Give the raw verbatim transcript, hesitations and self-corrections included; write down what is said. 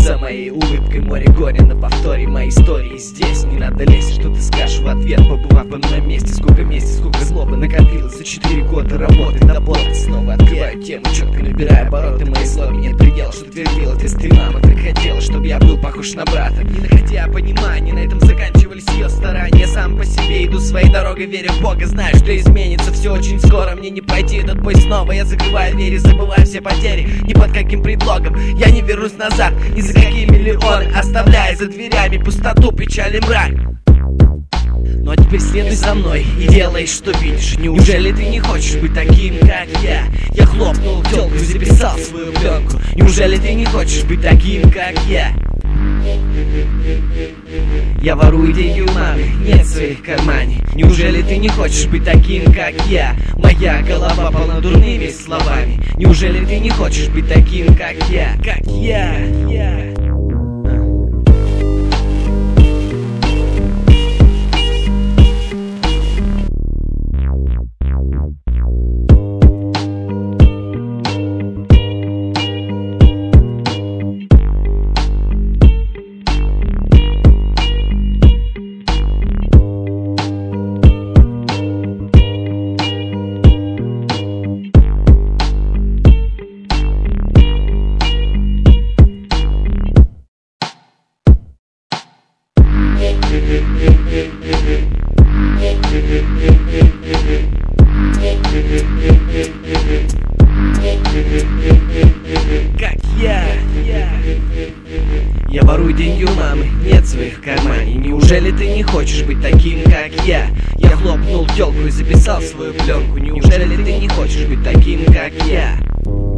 За моей улыбкой море горя, на повторе моей истории здесь. Не надо лезть, что ты скажешь в ответ, побывав бы на месте. Сколько мести, сколько злобы накопилось за четыре года работы до боли. Снова открываю тему, четко набирая обороты моей злобы. Нет предела, что твердила ты, ты мама, так хотела, чтобы я был похож на брата. Не находя понимания, на этом заканчивались ее старания. Сам по себе иду своей дорогой, веря в Бога, знаю, что изменится все очень скоро. Мне не пройти этот бой снова, я закрываю двери, забываю все потери. Ни под каким предлогом я не вернусь назад, ни за какие миллионы, оставляя за дверями пустоту, печаль и мрак. Ну а теперь следуй за мной и делай, что видишь. Неужели ты не хочешь быть таким, как я? Я хлопнул тёлку и записал свою пленку. Неужели ты не хочешь быть таким, как я? Я ворую деньги у мамы, нет своих в кармане. Неужели ты не хочешь быть таким, как я? Моя голова полна дурными словами. Неужели ты не хочешь быть таким, как я? Как я, я. Как я, я Я ворую деньги у мамы, нет своих в кармане. Неужели ты не хочешь быть таким, как я? Я хлопнул тёлку и записал свою пленку. Неужели ты не хочешь быть таким, как я?